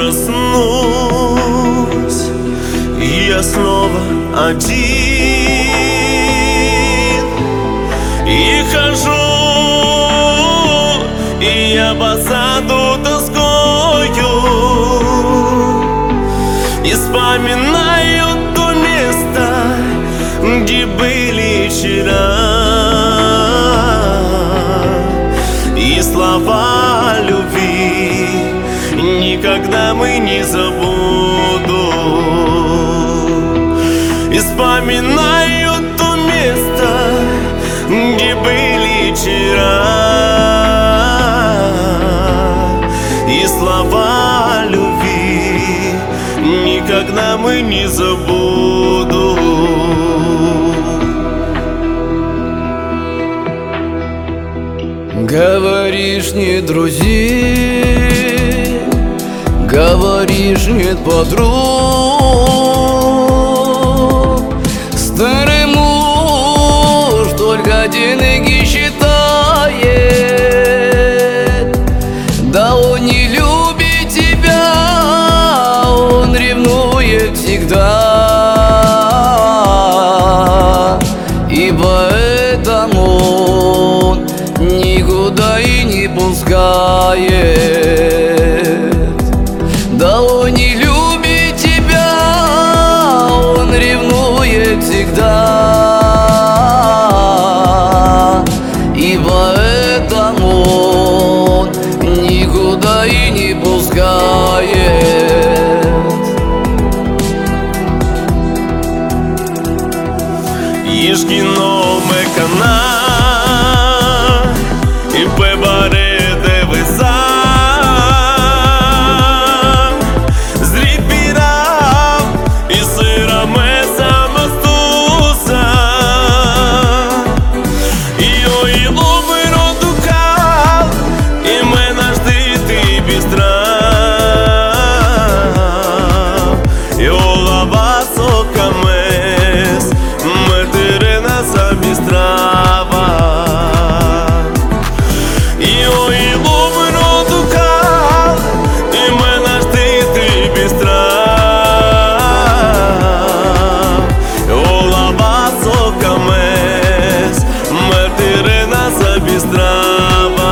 проснусь, и я снова один, и хожу, и я по саду тоскую, и вспоминаю то место, где были вчера, и слова любви никогда мы не забуду. И вспоминаю то место, где были вчера, и слова любви никогда мы не забуду. Говоришь, нет друзей, говоришь, нет подруг. Старый муж только деньги считает. Да он не любит тебя, он ревнует всегда. И поэтому он никуда и не пускает. Да он не любит тебя, он ревнует всегда. И поэтому он никуда и не пускает. Ишкино мекана и пебаре девиса, зрит пирав и сыра меса мастуса, и ой лобы родукал, и мы нажды ты бистра, и олава сокамес, мы терена за бистрава. И ой лобы родукал, и мы нажды ты бистра, и олава сокамес, мы терена за бистрава.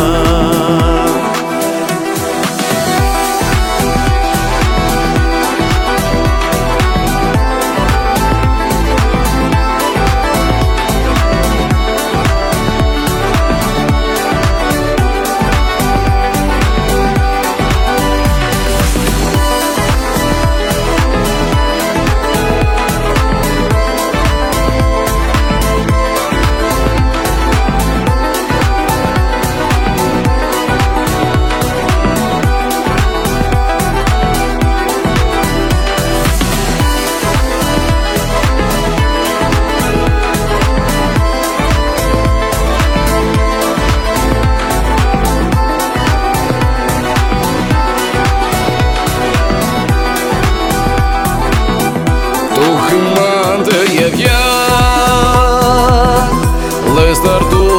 Лестарту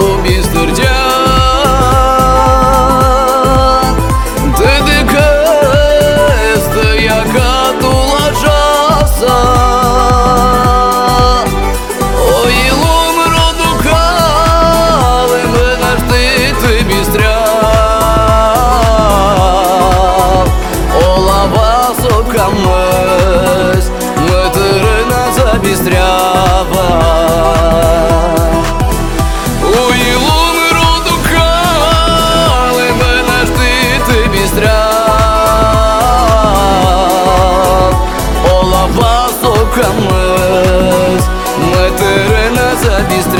мистердян, дедека яка тулажаса. Ой лун родукал, и мы нажды ты бистрял. Олава сокамес, мы терена забистрява. Олава сокамес, мы терена забистрява.